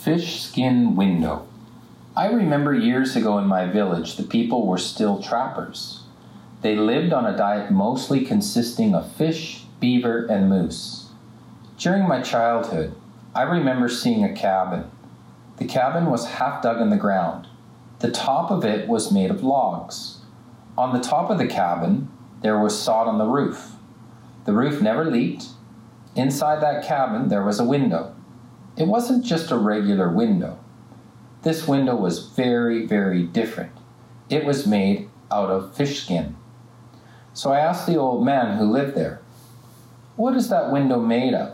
Fish skin window. I remember years ago in my village, the people were still trappers. They lived on a diet mostly consisting of fish, beaver, and moose. During my childhood, I remember seeing a cabin. The cabin was half dug in the ground. The top of it was made of logs. On the top of the cabin, there was sod on the roof. The roof never leaked. Inside that cabin, there was a window. It wasn't just a regular window. This window was very, very different. It was made out of fish skin. So I asked the old man who lived there, "What is that window made of?"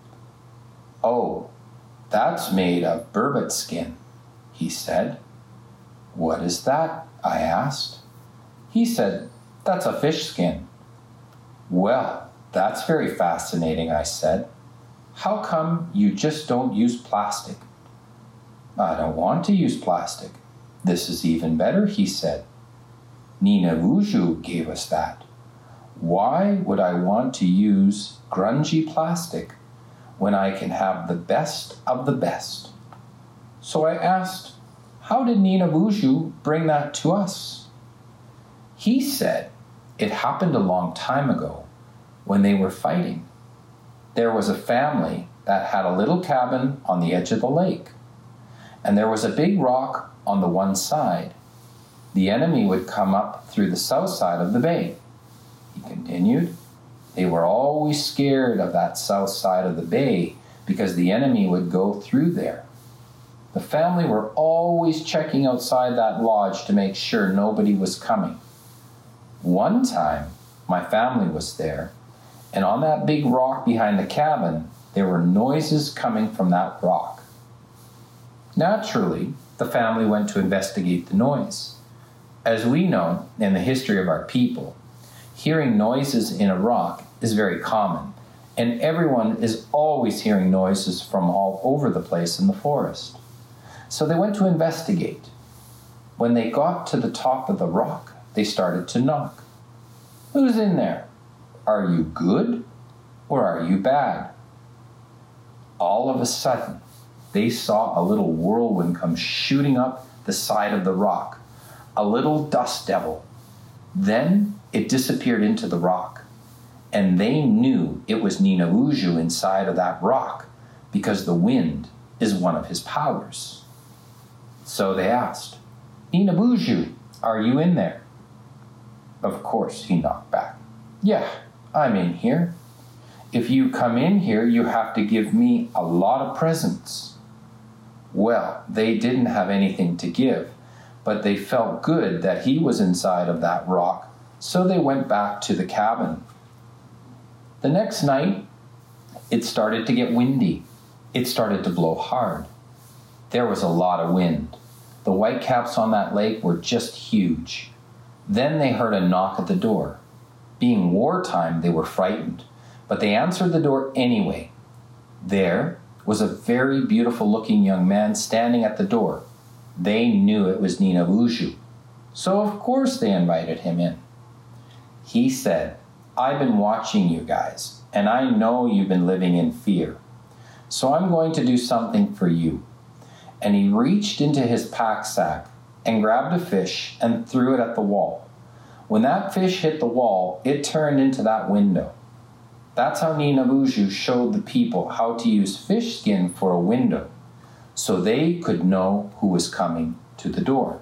"Oh, that's made of burbot skin," he said. "What is that?" I asked. He said, "That's a fish skin." "Well, that's very fascinating," I said. "How come you just don't use plastic?" "I don't want to use plastic." "This is even better," he said. "Nina Vuju gave us that. Why would I want to use grungy plastic when I can have the best of the best?" So I asked, "How did Nina Vuju bring that to us?" He said it happened a long time ago when they were fighting. There was a family that had a little cabin on the edge of the lake, and there was a big rock on the one side. The enemy would come up through the south side of the bay. He continued, they were always scared of that south side of the bay because the enemy would go through there. The family were always checking outside that lodge to make sure nobody was coming. One time, my family was there, and on that big rock behind the cabin, there were noises coming from that rock. Naturally, the family went to investigate the noise. As we know in the history of our people, hearing noises in a rock is very common, and everyone is always hearing noises from all over the place in the forest. So they went to investigate. When they got to the top of the rock, they started to knock. "Who's in there? Are you good or are you bad?" All of a sudden, they saw a little whirlwind come shooting up the side of the rock, a little dust devil. Then it disappeared into the rock, and they knew it was Nina Vuju inside of that rock because the wind is one of his powers. So they asked, "Nina Vuju, are you in there?" Of course, he knocked back. "Yeah, I'm in here. If you come in here, you have to give me a lot of presents." Well, they didn't have anything to give, but they felt good that he was inside of that rock, so they went back to the cabin. The next night, it started to get windy. It started to blow hard. There was a lot of wind. The whitecaps on that lake were just huge. Then they heard a knock at the door. Being wartime, they were frightened, but they answered the door anyway. There was a very beautiful-looking young man standing at the door. They knew it was Nina Vuju, so of course they invited him in. He said, "I've been watching you guys, and I know you've been living in fear, so I'm going to do something for you." And he reached into his pack sack and grabbed a fish and threw it at the wall. When that fish hit the wall, it turned into that window. That's how Nina Vuju showed the people how to use fish skin for a window, so they could know who was coming to the door.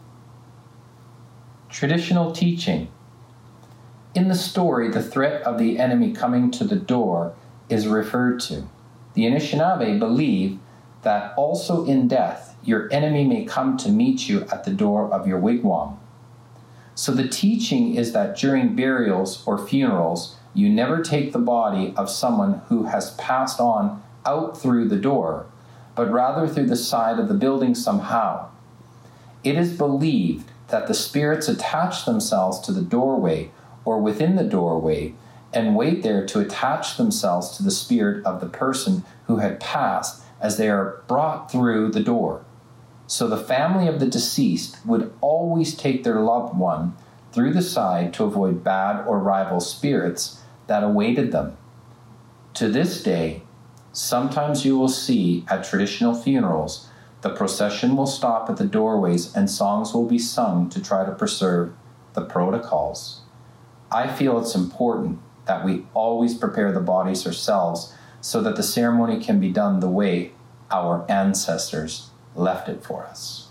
Traditional teaching. In the story, the threat of the enemy coming to the door is referred to. The Anishinaabe believe that also in death, your enemy may come to meet you at the door of your wigwam. So the teaching is that during burials or funerals, you never take the body of someone who has passed on out through the door, but rather through the side of the building somehow. It is believed that the spirits attach themselves to the doorway or within the doorway and wait there to attach themselves to the spirit of the person who had passed as they are brought through the door. So the family of the deceased would always take their loved one through the side to avoid bad or rival spirits that awaited them. To this day, Sometimes you will see at traditional funerals, the procession will stop at the doorways and songs will be sung to try to preserve the protocols. I feel it's important that we always prepare the bodies ourselves so that the ceremony can be done the way our ancestors left it for us.